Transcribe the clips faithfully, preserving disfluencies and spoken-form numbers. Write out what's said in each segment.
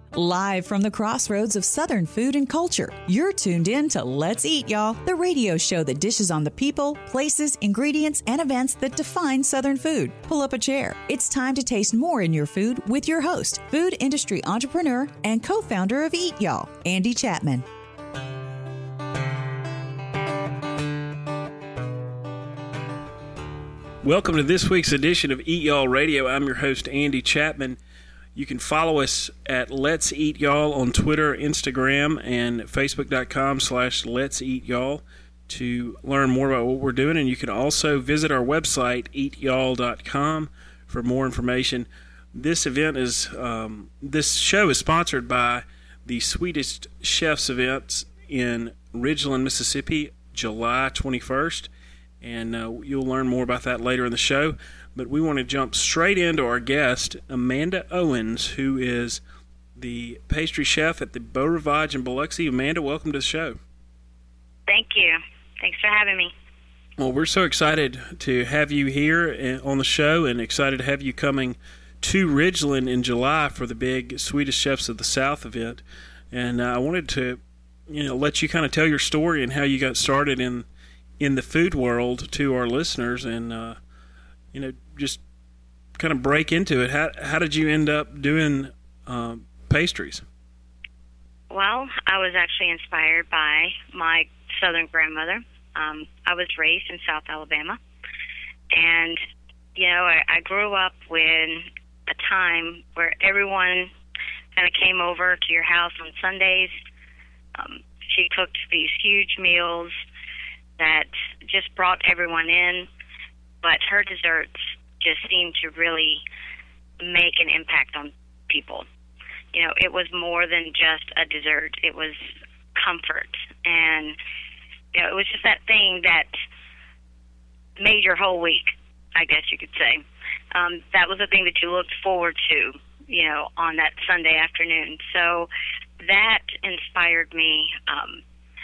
Live from the crossroads of Southern food and culture, you're tuned in to Let's Eat, y'all, the radio show that dishes on the people, places, ingredients, and events that define Southern food. Pull up a chair. It's time to taste more in your food with your host, food industry entrepreneur and co-founder of Eat Y'all, Andy Chapman. Welcome to this week's edition of Eat Y'all Radio. I'm your host, Andy Chapman. You can follow us at Let's Eat Y'all on Twitter, Instagram, and Facebook.com slash Let's Eat Y'all to learn more about what we're doing. And you can also visit our website, eat y'all dot com, for more information. This event is, um, this show is sponsored by the Sweetest Chefs events in Ridgeland, Mississippi, July twenty-first. And uh, you'll learn more about that later in the show. But we want to jump straight into our guest, Amanda Owens, who is the pastry chef at the Beau Rivage in Biloxi. Amanda, welcome to the show. Thank you. Thanks for having me. Well, we're so excited to have you here on the show and excited to have you coming to Ridgeland in July for the big Sweetest Chefs of the South event. And uh, I wanted to, you know, let you kind of tell your story and how you got started in in the food world to our listeners, and uh, you know, just kind of break into it. How how did you end up doing uh, pastries? Well, I was actually inspired by my Southern grandmother. Um, I was raised in South Alabama, and you know, I, I grew up in a time where everyone kind of came over to your house on Sundays. Um, she cooked these huge meals that just brought everyone in, but her desserts just seemed to really make an impact on people. You know, it was more than just a dessert. It was comfort, and you know, it was just that thing that made your whole week, I guess you could say. Um, that was the thing that you looked forward to, you know, on that Sunday afternoon. So that inspired me um,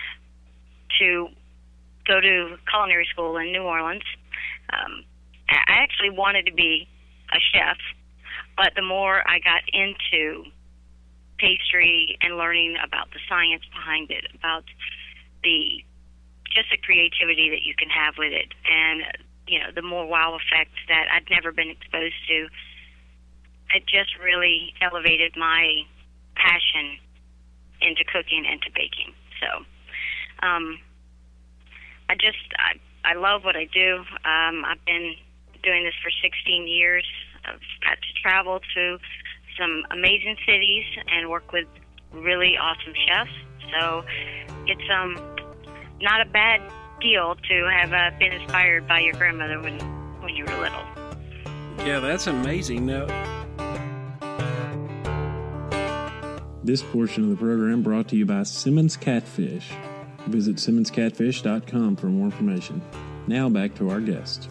to go to culinary school in New Orleans. Um, I actually wanted to be a chef, but the more I got into pastry and learning about the science behind it, about the just the creativity that you can have with it, and you know, the more wow effect that I'd never been exposed to, it just really elevated my passion into cooking and to baking. So, um, I just, I, I love what I do. Um, I've been doing this for sixteen years. I've got to travel to some amazing cities and work with really awesome chefs. So it's um not a bad deal to have uh, been inspired by your grandmother when, when you were little. Yeah, that's amazing. Now, this portion of the program brought to you by Simmons Catfish. Visit simmons catfish dot com for more information. Now back to our guest.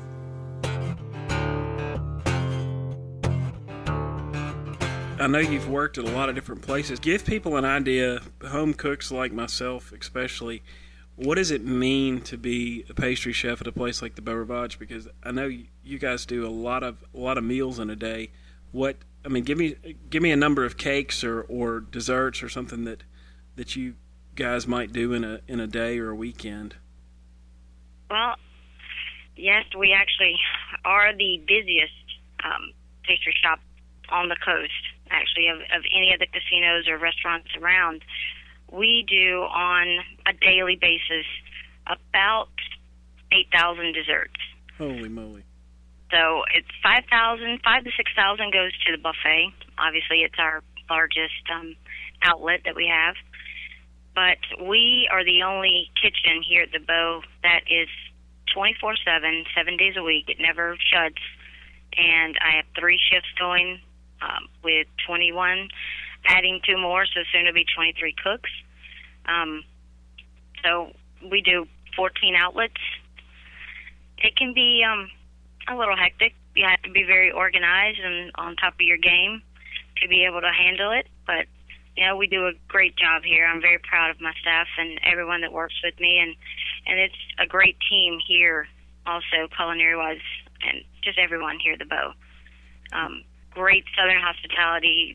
I know you've worked at a lot of different places. Give people an idea, home cooks like myself especially, what does it mean to be a pastry chef at a place like the Beau Rivage? Because I know you guys do a lot of a lot of meals in a day. What I mean, give me give me a number of cakes or, or desserts or something that that you guys might do in a in a day or a weekend. Well, yes, we actually are the busiest um, pastry shop on the coast, actually, of, of any of the casinos or restaurants around. We do on a daily basis about eight thousand desserts. Holy moly. So it's five thousand, five to six thousand goes to the buffet. Obviously, it's our largest um, outlet that we have. But we are the only kitchen here at the Beau that is twenty-four seven, seven days a week. It never shuts. And I have three shifts going um, with twenty-one, adding two more, so soon it'll be twenty-three cooks. Um, so we do fourteen outlets. It can be um, a little hectic. You have to be very organized and on top of your game to be able to handle it. But you know, we do a great job here. I'm very proud of my staff and everyone that works with me, and, and it's a great team here also, culinary-wise, and just everyone here at the Beau. Um, great Southern hospitality that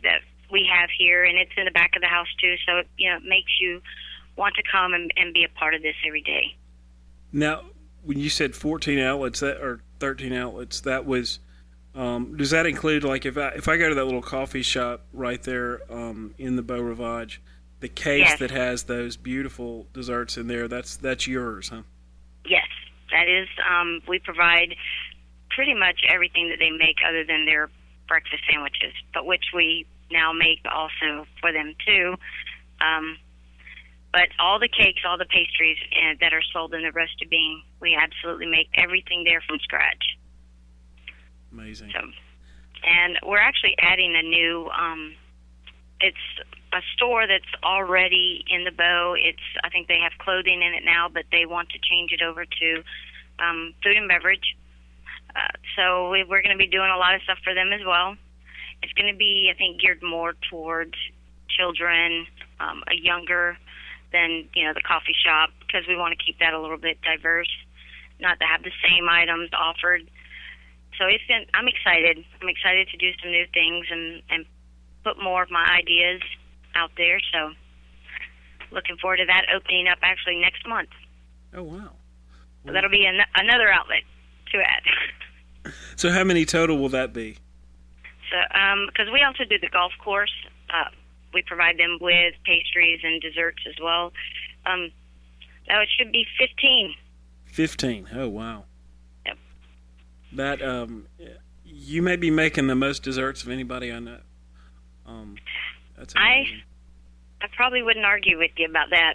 we have here, and it's in the back of the house too. So it, you know, it makes you want to come and, and be a part of this every day. Now, when you said fourteen outlets that or thirteen outlets, that was um, does that include, like, if I if I go to that little coffee shop right there um, in the Beau Rivage, the case Yes. that has those beautiful desserts in there, that's that's yours, huh? Yes, that is. Um, we provide pretty much everything that they make other than their breakfast sandwiches, but which we now make also for them too. Um, but all the cakes, all the pastries uh, that are sold in the Roasted Bean, we absolutely make everything there from scratch. Amazing. So, and we're actually adding a new, um, it's a store that's already in the Beau. It's, I think they have clothing in it now, but they want to change it over to um, food and beverage. Uh, so we, we're going to be doing a lot of stuff for them as well. It's going to be, I think, geared more towards children, um, a younger than, you know, the coffee shop, because we want to keep that a little bit diverse, not to have the same items offered. So it's been, I'm excited. I'm excited to do some new things and, and put more of my ideas out there. So looking forward to that opening up actually next month. Oh, wow. Well, So that'll be an, another outlet to add. So how many total will that be? So, um, because we also do the golf course, uh, we provide them with pastries and desserts as well. Um, now it should be fifteen. Fifteen. Oh, wow. Yep. That um, you may be making the most desserts of anybody I know. Um, that's amazing. I, I probably wouldn't argue with you about that.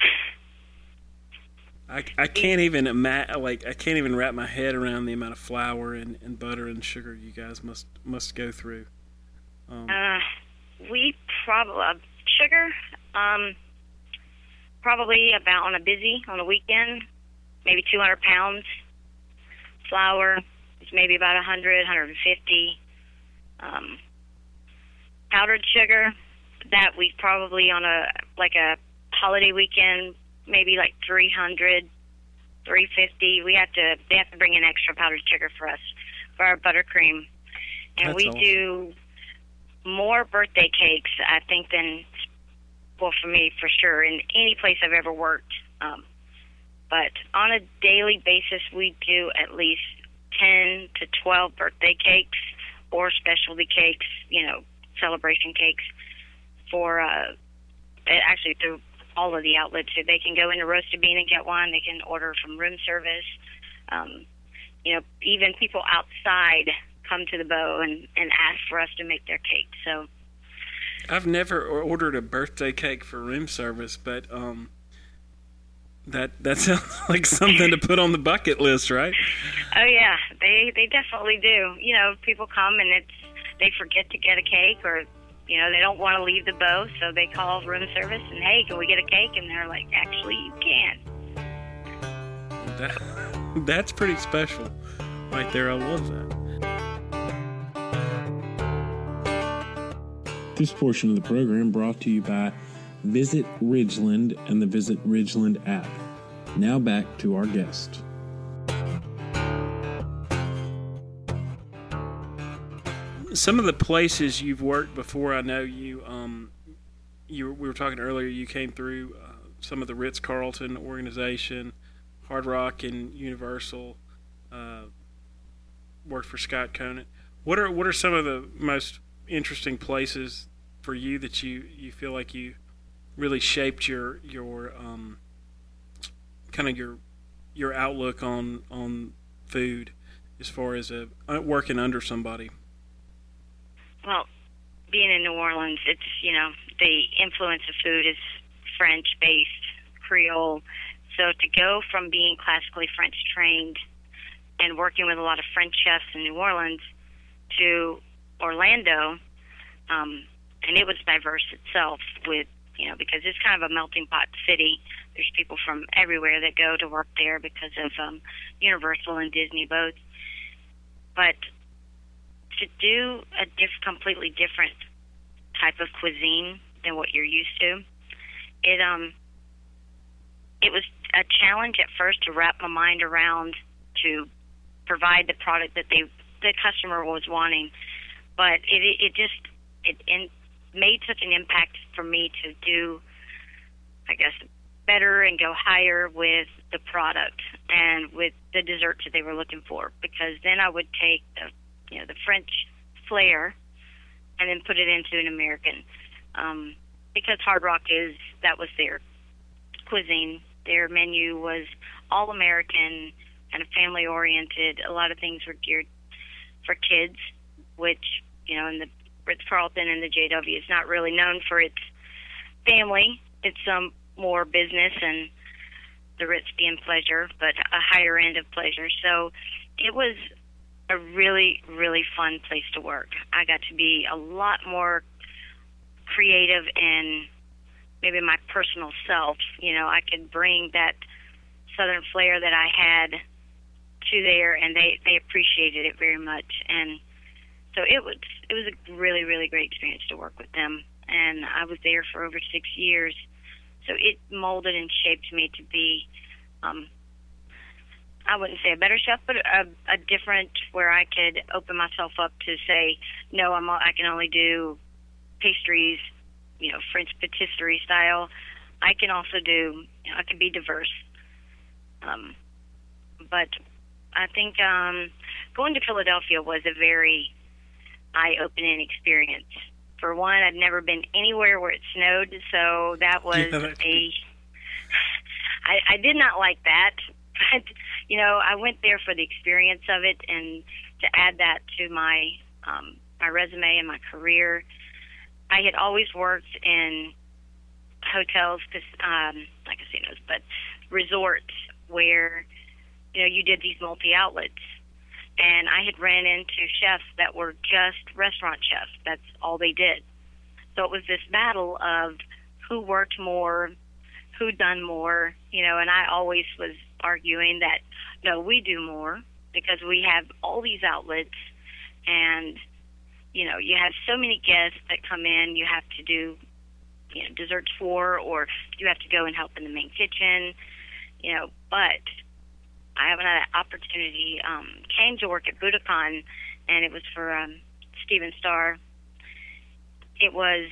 I, I can't even ima- like I can't even wrap my head around the amount of flour and, and butter and sugar you guys must must go through. Um, Uh, we probably uh, sugar, um, probably about on a busy on a weekend, maybe two hundred pounds. Flour is maybe about a hundred, a hundred and fifty. Um, powdered sugar, that we probably on a like a holiday weekend, maybe like three hundred, three fifty. We have to, they have to bring in extra powdered sugar for us, for our buttercream. And That's we awesome. do more birthday cakes, I think, than, well, for me, for sure, in any place I've ever worked. Um, but on a daily basis, we do at least ten to twelve birthday cakes or specialty cakes, you know, celebration cakes for, uh, actually through all of the outlets. So they can go into Roasted Bean and get one. They can order from room service. Um, you know, even people outside come to the Beau and, and ask for us to make their cake. So I've never ordered a birthday cake for room service, but um, that that sounds like something to put on the bucket list, right? Oh yeah, they they definitely do. You know, people come and it's they forget to get a cake, or you know, they don't want to leave the Beau, so they call room service and, hey, can we get a cake? And they're like, actually, you can. That, that's pretty special right there. I love that. This portion of the program brought to you by Visit Ridgeland and the Visit Ridgeland app. Now back to our guest. Some of the places you've worked before, I know you, um, you we were talking earlier, you came through uh, some of the Ritz-Carlton organization, Hard Rock and Universal, uh, worked for Scott Conant. What are what are some of the most interesting places for you that you, you feel like you really shaped your your um, kind of your your outlook on on food as far as a, working under somebody? Well, being in New Orleans, it's, you know, the influence of food is French-based, Creole. So to go from being classically French-trained and working with a lot of French chefs in New Orleans to Orlando, um, and it was diverse itself with, you know, because it's kind of a melting pot city. There's people from everywhere that go to work there because of um, Universal and Disney both. But to do a diff- completely different type of cuisine than what you're used to, it um it was a challenge at first to wrap my mind around to provide the product that they the customer was wanting, but it it, it just it in made such an impact for me to do, I guess, better and go higher with the product and with the desserts that they were looking for. Because then I would take the, you know, the French flair and then put it into an American. Um, because Hard Rock is, that was their cuisine. Their menu was all American, kind of family oriented. A lot of things were geared for kids, which, you know, in the Ritz-Carlton and the J W is not really known for its family. It's some more business, and the Ritz being pleasure, but a higher end of pleasure. So it was a really, really fun place to work. I got to be a lot more creative in maybe my personal self. You know, I could bring that Southern flair that I had to there, and they, they appreciated it very much. And so it was it was a really, really great experience to work with them. And I was there for over six years. So it molded and shaped me to be, um, I wouldn't say a better chef, but a, a different, where I could open myself up to say, no, I'm, I can only do pastries, you know, French patisserie style. I can also do, you know, I can be diverse. Um, but I think um, going to Philadelphia was a very eye-opening experience. For one, I'd never been anywhere where it snowed, so that was yeah, a... I, I did not like that, but, you know, I went there for the experience of it, and to add that to my um, my resume and my career. I had always worked in hotels, um, not casinos, but resorts where, you know, you did these multi-outlets. And I had ran into chefs that were just restaurant chefs. That's all they did. So it was this battle of who worked more, who done more, you know, and I always was arguing that, no, we do more because we have all these outlets and, you know, you have so many guests that come in, you have to do, you know, desserts for, or you have to go and help in the main kitchen, you know, but I haven't had an opportunity, um, came to work at Budokan, and it was for um, Stephen Starr. It was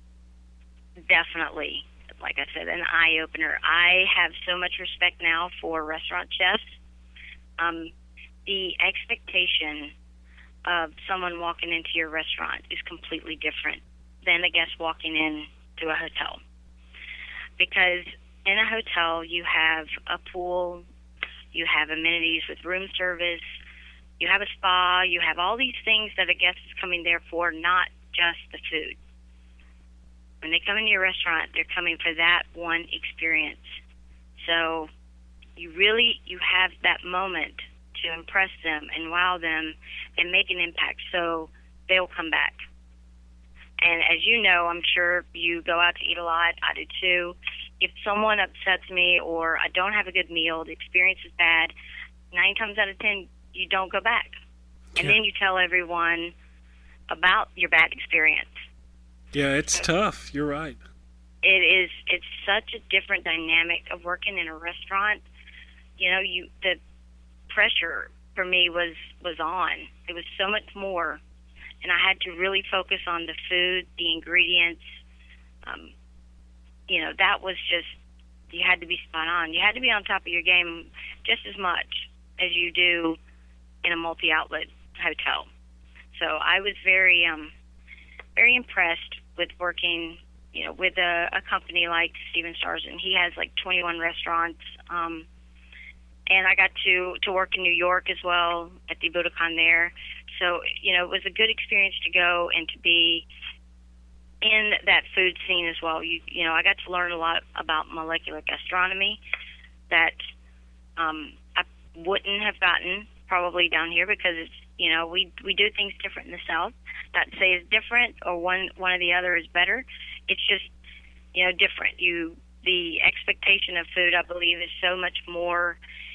definitely, like I said, an eye-opener. I have so much respect now for restaurant chefs. Um, the expectation of someone walking into your restaurant is completely different than a guest walking in to a hotel. Because in a hotel, you have a pool, you have amenities with room service, you have a spa, you have all these things that a guest is coming there for, not just the food. When they come into your restaurant, they're coming for that one experience. So you really, you have that moment to impress them and wow them and make an impact so they'll come back. And as you know, I'm sure you go out to eat a lot, I do too. If someone upsets me or I don't have a good meal, the experience is bad, nine times out of ten, you don't go back. And yeah. then you tell everyone about your bad experience. Yeah, it's so, tough. You're right. It is. It's such a different dynamic of working in a restaurant. You know, you the pressure for me was, was on. It was so much more. And I had to really focus on the food, the ingredients. Um, you know, that was just, you had to be spot on. You had to be on top of your game just as much as you do in a multi-outlet hotel. So I was very, um, very impressed with working, you know, with a, a company like Stephen Starr's, and he has like twenty-one restaurants. Um, and I got to, to work in New York as well at the Budokan there. So, you know, it was a good experience to go and to be in that food scene as well. You, you know, I got to learn a lot about molecular gastronomy that um, I wouldn't have gotten probably down here because it's, you know, we we do things different in the South. Not to say it's different or one one or the other is better. It's just, you know, different. You the expectation of food, I believe, is so much more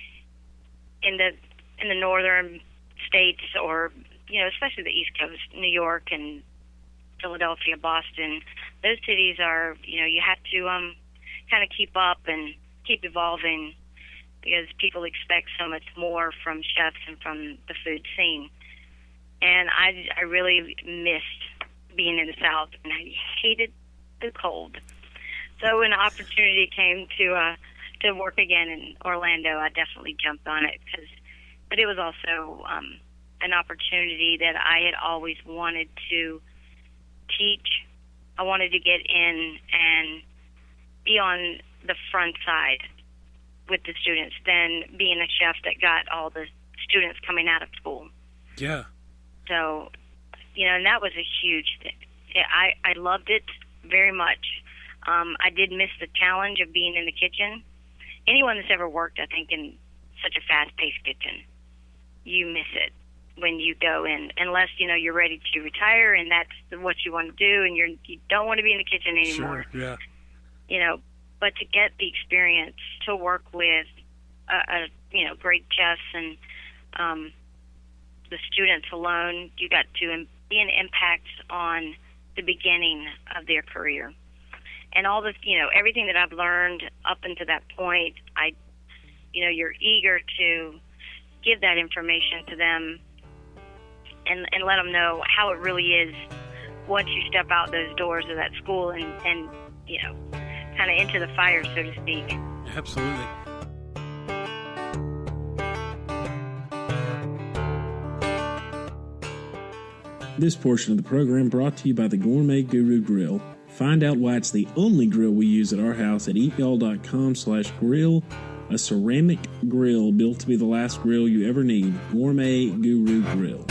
in the in the northern states, or you know, especially the East Coast, New York and Philadelphia, Boston. Those cities are, you know, you have to um kind of keep up and keep evolving because people expect so much more from chefs and from the food scene. And I, I really missed being in the South, and I hated the cold. So when the opportunity came to uh, to work again in Orlando, I definitely jumped on it. Cause, but it was also um, an opportunity that I had always wanted to teach. I wanted to get in and be on the front side with the students than being a chef that got all the students coming out of school. Yeah. So, you know, and that was a huge thing. I, I loved it very much. Um, I did miss the challenge of being in the kitchen. Anyone that's ever worked, I think, in such a fast-paced kitchen, you miss it when you go in, unless, you know, you're ready to retire and that's what you want to do and you're, you don't want to be in the kitchen anymore. Sure, yeah. You know, but to get the experience to work with, a, a you know, great chefs and um, the students alone, you got to be an impact on the beginning of their career. And all this, you know, everything that I've learned up until that point, I, you know, you're eager to give that information to them and, and let them know how it really is once you step out those doors of that school and, and you know, kind of into the fire, so to speak. Absolutely. This portion of the program brought to you by the Gourmet Guru Grill. Find out why it's the only grill we use at our house at eatyall.com slash grill. A ceramic grill built to be the last grill you ever need. Gourmet Guru Grill.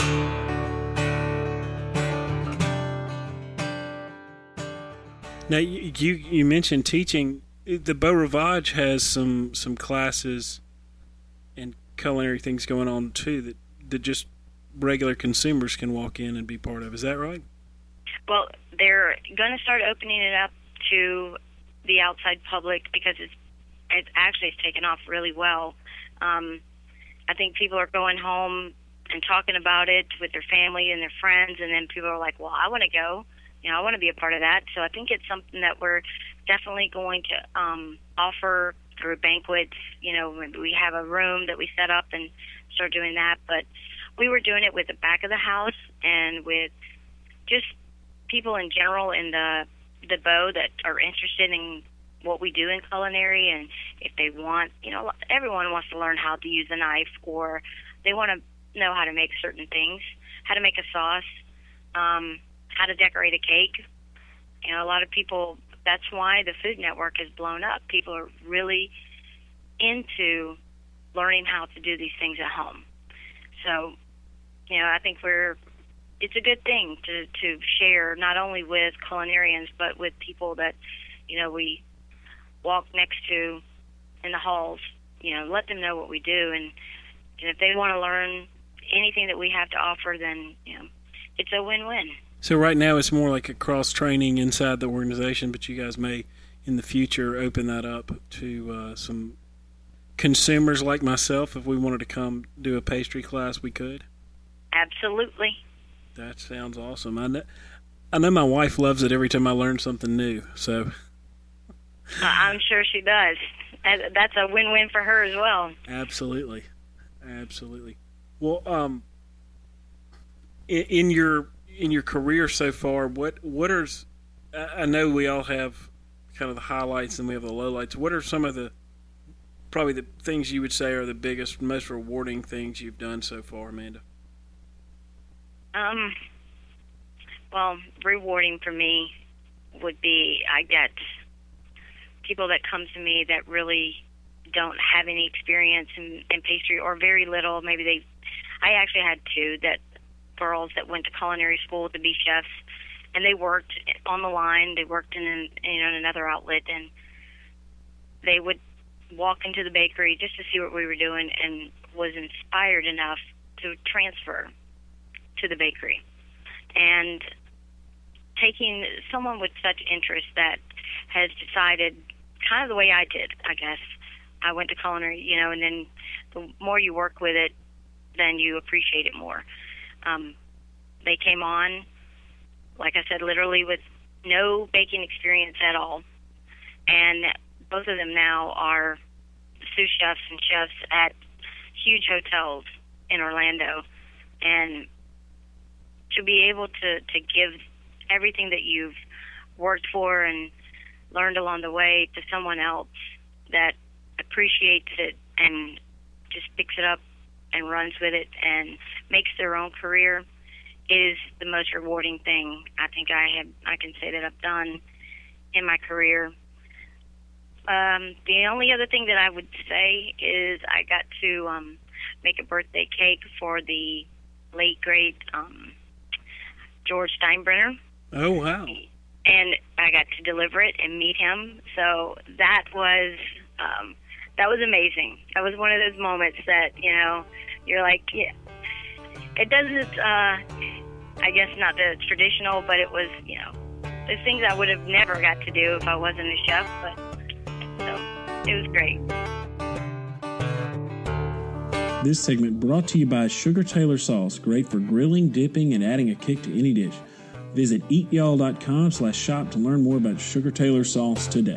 Now, you, you you mentioned teaching. The Beau Rivage has some some classes and culinary things going on too that, that just regular consumers can walk in and be part of. Is that right? Well, they're going to start opening it up to the outside public because it's it actually has taken off really well. Um, I think people are going home and talking about it with their family and their friends, and then people are like, well, I want to go. You know, I want to be a part of that. So I think it's something that we're definitely going to um, offer through banquets. You know, we have a room that we set up and start doing that. But we were doing it with the back of the house and with just people in general in the the Beau that are interested in what we do in culinary, and if they want, you know, everyone wants to learn how to use a knife, or they want to know how to make certain things, how to make a sauce, um, how to decorate a cake. You know, a lot of people, that's why the Food Network has blown up. People are really into learning how to do these things at home. So, you know, I think we're, it's a good thing to, to share not only with culinarians, but with people that, you know, we walk next to in the halls. You know, let them know what we do. And, and if they want to learn anything that we have to offer, then, you know, it's a win-win. So right now it's more like a cross-training inside the organization, but you guys may in the future open that up to uh, some consumers like myself. If we wanted to come do a pastry class, we could? Absolutely. That sounds awesome. I know, I know my wife loves it every time I learn something new. So I'm sure she does. That's a win-win for her as well. Absolutely. Absolutely. Well, um, in, in your in your career so far, what what are, I know we all have kind of the highlights and we have the lowlights. What are some of the, probably the things you would say are the biggest, most rewarding things you've done so far, Amanda? Um, well, rewarding for me would be I get people that come to me that really don't have any experience in, in pastry or very little. Maybe they, I actually had two that girls that went to culinary school to be chefs, and they worked on the line. They worked in, an, you know, in another outlet, and they would walk into the bakery just to see what we were doing and was inspired enough to transfer to the bakery. And taking someone with such interest that has decided, kind of the way I did, I guess. I went to culinary, you know, and then the more you work with it, then you appreciate it more. Um, they came on, like I said, literally with no baking experience at all. And both of them now are sous chefs and chefs at huge hotels in Orlando. And to be able to, to give everything that you've worked for and learned along the way to someone else that appreciates it and just picks it up and runs with it and makes their own career is the most rewarding thing I think I have I can say that I've done in my career. Um, the only other thing that I would say is I got to um, make a birthday cake for the late great um, George Steinbrenner. Oh wow! And I got to deliver it and meet him. So that was um, that was amazing. That was one of those moments that, you know, you're like, yeah. It doesn't, uh, I guess not the traditional, but it was, you know, there's things I would have never got to do if I wasn't a chef, but so it was great. This segment brought to you by Sugar Taylor Sauce, great for grilling, dipping, and adding a kick to any dish. Visit eat y'all dot com slash shop to learn more about Sugar Taylor Sauce today.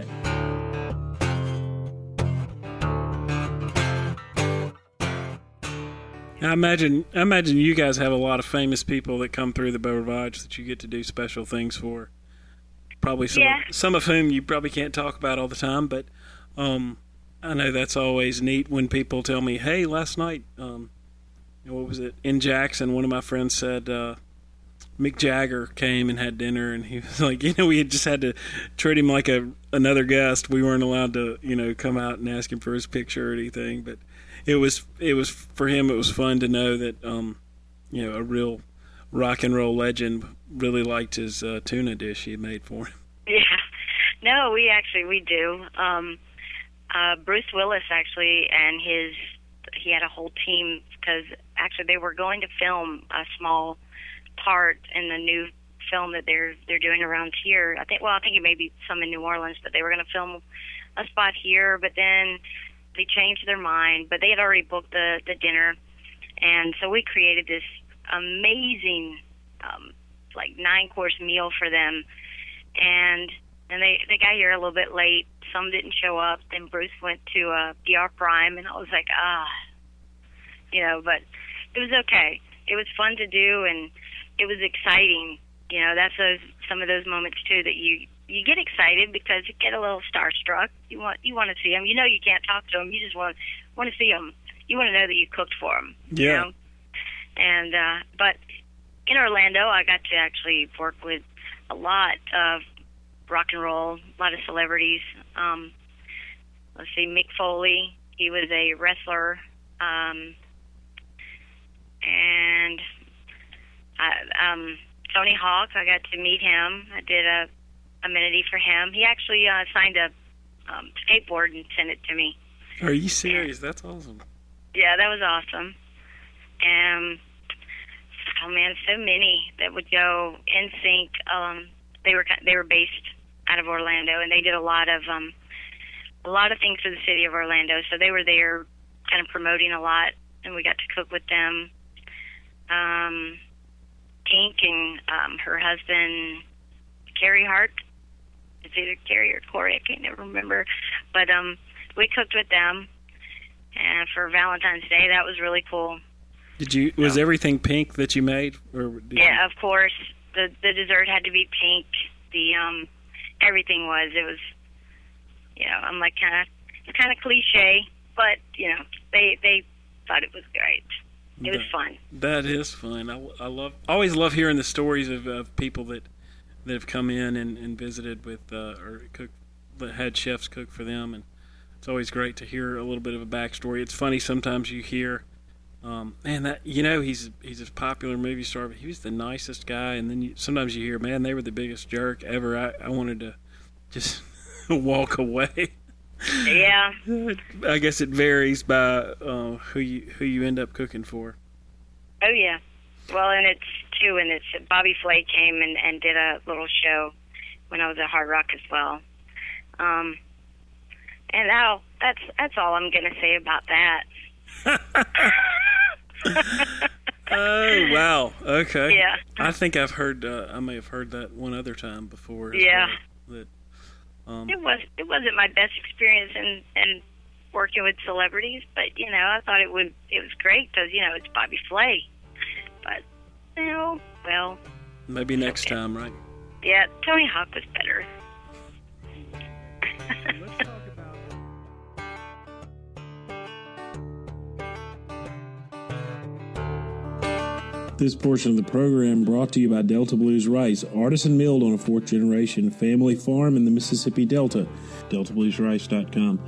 I imagine I imagine you guys have a lot of famous people that come through the Beau Rivage that you get to do special things for. Probably some, yeah. of, some of whom you probably can't talk about all the time, but um, I know that's always neat when people tell me, hey, last night, um, what was it, in Jackson, one of my friends said uh, Mick Jagger came and had dinner, and he was like, you know, we had just had to treat him like a another guest. We weren't allowed to, you know, come out and ask him for his picture or anything, but it was it was for him. It was fun to know that um, you know, a real rock and roll legend really liked his uh, tuna dish he made for him. Yeah, no, we actually we do. Um, uh, Bruce Willis actually, and his he had a whole team because actually they were going to film a small part in the new film that they're they're doing around here. I think well, I think it may be some in New Orleans, but they were going to film a spot here, but then they changed their mind, but they had already booked the, the dinner. And so we created this amazing, um, like nine-course meal for them. And and they, they got here a little bit late. Some didn't show up. Then Bruce went to uh, P R Prime, and I was like, ah, you know, but it was okay. It was fun to do, and it was exciting. You know, that's those, some of those moments, too, that you you get excited because you get a little starstruck. You want you want to see them. You know you can't talk to them. You just want want to see them. You want to know that you cooked for them. Yeah. You know? And uh, but in Orlando, I got to actually work with a lot of rock and roll, a lot of celebrities. Um, let's see, Mick Foley. He was a wrestler, um, and I, um, Tony Hawk. I got to meet him. I did a amenity for him. He actually uh, signed a um, skateboard and sent it to me. Are you serious? That's awesome. Yeah, that was awesome. And oh man, so many that would go in sync. Um, they were they were based out of Orlando, and they did a lot of um, a lot of things for the city of Orlando. So they were there, kind of promoting a lot, and we got to cook with them. Um, Pink and um, her husband, Carrie Hart. It's either Carrie or Corey, I can't never remember. But um, we cooked with them, and for Valentine's Day, that was really cool. Did you? Was so, everything pink that you made? Or did yeah, you? Of course. The the dessert had to be pink. The um, everything was. It was. You know, I'm like kind of it's kind of cliche, but you know, they they thought it was great. It was that, fun. That is fun. I, I love. I always love hearing the stories of, of people that. that have come in and, and visited with uh, or cook, that had chefs cook for them, and it's always great to hear a little bit of a backstory. It's funny sometimes you hear, um, man, that you know he's he's a popular movie star, but he was the nicest guy, and then you, sometimes you hear, man, they were the biggest jerk ever. I, I wanted to just walk away. Yeah. I guess it varies by uh, who you who you end up cooking for. Oh yeah. Well, and it's too, and it's Bobby Flay came and, and did a little show when I was at Hard Rock as well. Um, and now that's that's all I'm going to say about that. Oh wow! Okay. Yeah. I think I've heard. Uh, I may have heard that one other time before. As yeah. Well, that. Um, it was. It wasn't my best experience in in working with celebrities, but you know, I thought it would. It was great because you know it's Bobby Flay. But, you know, well. Maybe next okay. time, right? Yeah, Tony Hawk was better. Let's talk about this portion of the program brought to you by Delta Blues Rice, artisan milled on a fourth generation family farm in the Mississippi Delta. delta blues rice dot com.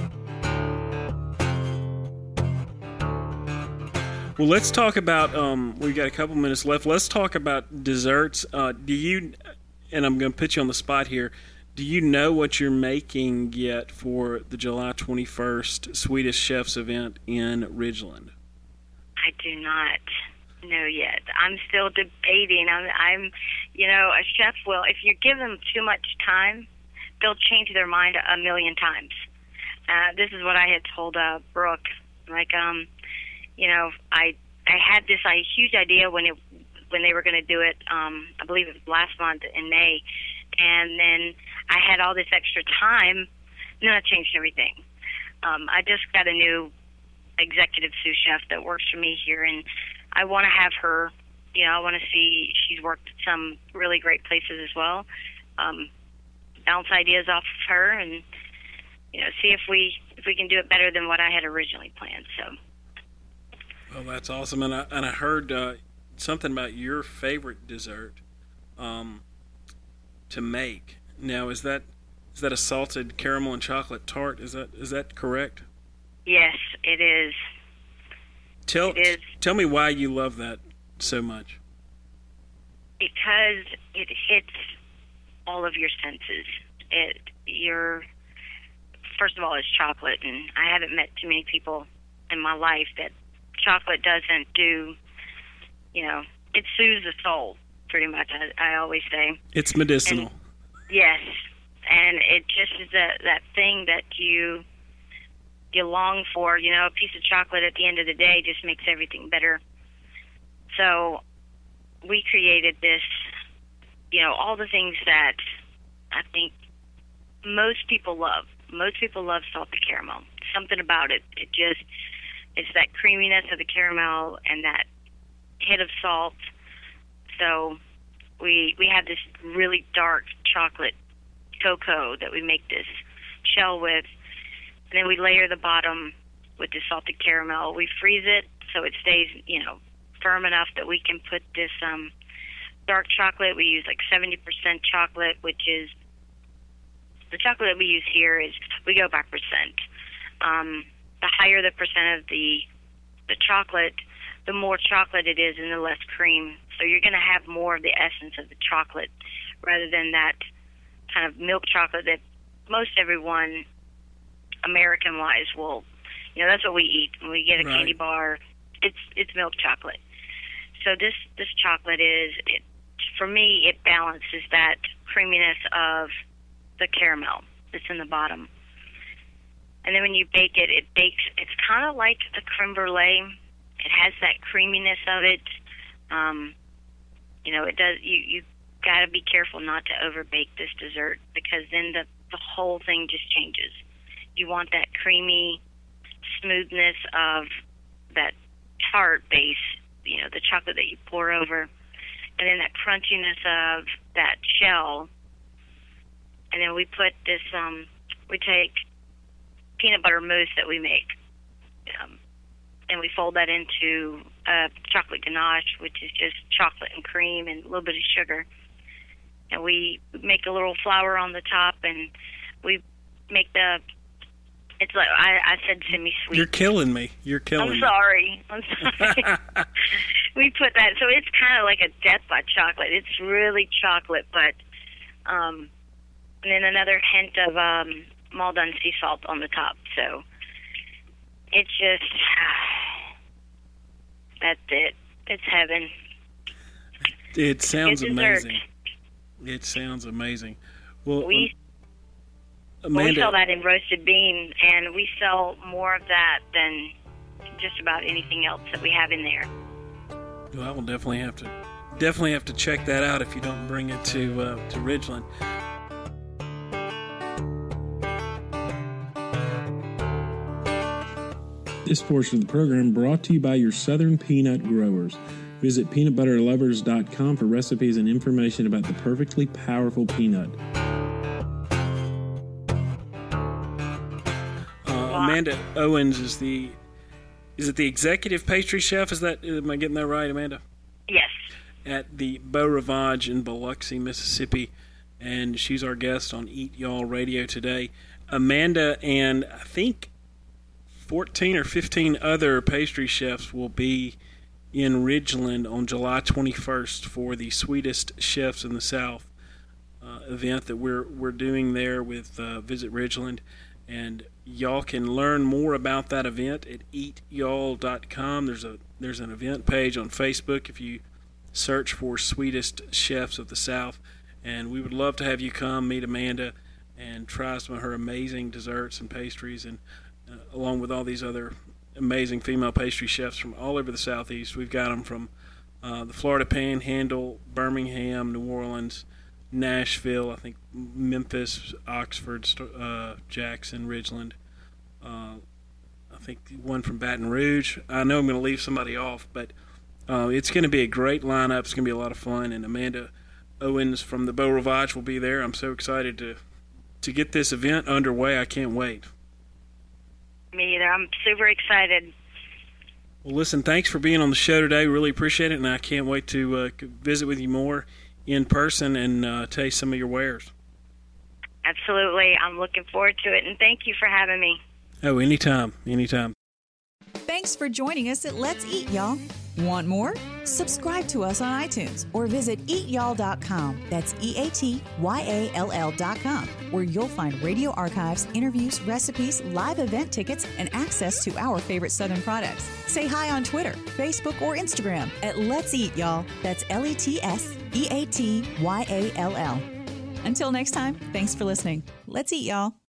Well, let's talk about, um, we've got a couple minutes left. Let's talk about desserts. Uh, do you, and I'm going to put you on the spot here, do you know what you're making yet for the July twenty-first Swedish Chefs event in Ridgeland? I do not know yet. I'm still debating. I'm, I'm, you know, a chef will, if you give them too much time, they'll change their mind a million times. Uh, this is what I had told uh, Brooke. Like, um, you know, I I had this uh, huge idea when it when they were going to do it. Um, I believe it was last month in May, and then I had all this extra time, and then I changed everything. Um, I just got a new executive sous chef that works for me here, and I want to have her, you know, I want to see, she's worked at some really great places as well, um, bounce ideas off of her and, you know, see if we if we can do it better than what I had originally planned. So. Well, that's awesome. And I, and I heard uh, something about your favorite dessert um, to make. Now, is that is that a salted caramel and chocolate tart? Is that is that correct? Yes, it is. Tell it is. Tell me why you love that so much. Because it hits all of your senses. It you're first of all, it's chocolate, and I haven't met too many people in my life that chocolate doesn't do. You know, it soothes the soul. Pretty much, I, I always say it's medicinal. And, yes, and it just is that that thing that you. you long for. You know, a piece of chocolate at the end of the day just makes everything better. So we created this, you know, all the things that I think most people love. Most people love salted caramel. Something about it. It just, it's that creaminess of the caramel and that hit of salt. So we we have this really dark chocolate cocoa that we make this shell with. And then we layer the bottom with the salted caramel. We freeze it so it stays, you know, firm enough that we can put this um, dark chocolate. We use like seventy percent chocolate, which is, the chocolate that we use here is, we go by percent. Um, the higher the percent of the the chocolate, the more chocolate it is and the less cream. So you're going to have more of the essence of the chocolate rather than that kind of milk chocolate that most everyone American-wise will, you know, that's what we eat when we get a right. candy bar. It's it's milk chocolate. So this this chocolate is, it, for me, it balances that creaminess of the caramel that's in the bottom. And then when you bake it, it bakes. It's kind of like the creme brulee. It has that creaminess of it. Um, you know, it does. You you got to be careful not to overbake this dessert because then the the whole thing just changes. You want that creamy smoothness of that tart base, you know, the chocolate that you pour over, and then that crunchiness of that shell. And then we put this, um, we take peanut butter mousse that we make, um, and we fold that into a chocolate ganache, which is just chocolate and cream and a little bit of sugar. And we make a little flour on the top, and we make the, it's like, I, I said semi-sweet. You're killing me. You're killing I'm me. sorry. I'm sorry. We put that, so it's kind of like a death by chocolate. It's really chocolate, but, um, and then another hint of um, Maldon sea salt on the top. So it's just, that's it. It's heaven. It sounds Good dessert. amazing. It sounds amazing. Well, we Amanda, we sell that in roasted bean, and we sell more of that than just about anything else that we have in there. Well, I will definitely have to definitely have to check that out if you don't bring it to uh, to Ridgeland. This portion of the program brought to you by your Southern Peanut Growers. Visit peanut butter lovers dot com for recipes and information about the perfectly powerful peanut. Uh, Amanda Owens is the is it the executive pastry chef? Is that am I getting that right, Amanda? Yes. At the Beau Rivage in Biloxi, Mississippi, and she's our guest on Eat Y'all Radio today. Amanda and I think fourteen or fifteen other pastry chefs will be in Ridgeland on July twenty-first for the Sweetest Chefs in the South uh, event that we're we're doing there with uh, Visit Ridgeland. And y'all can learn more about that event at eat y'all dot com. There's a there's an event page on Facebook if you search for Sweetest Chefs of the South. And we would love to have you come meet Amanda and try some of her amazing desserts and pastries, and uh, along with all these other amazing female pastry chefs from all over the Southeast. We've got them from uh, the Florida Panhandle, Birmingham, New Orleans, Nashville, I think Memphis, Oxford, uh, Jackson, Ridgeland. Uh, I think one from Baton Rouge. I know I'm going to leave somebody off, but uh, it's going to be a great lineup. It's going to be a lot of fun, and Amanda Owens from the Beau Rivage will be there. I'm so excited to to get this event underway. I can't wait. Me either. I'm super excited. Well, listen, thanks for being on the show today. Really appreciate it, and I can't wait to uh, visit with you more in person and uh, taste some of your wares. Absolutely. I'm looking forward to it, and thank you for having me. Oh, anytime, anytime. Thanks for joining us at Let's Eat, y'all. Want more? Subscribe to us on iTunes or visit eat y'all dot com. That's E A T Y A L L dot com, where you'll find radio archives, interviews, recipes, live event tickets, and access to our favorite Southern products. Say hi on Twitter, Facebook, or Instagram at Let's Eat, y'all. That's L E T S E A T Y A L L. Until next time, thanks for listening. Let's eat, y'all.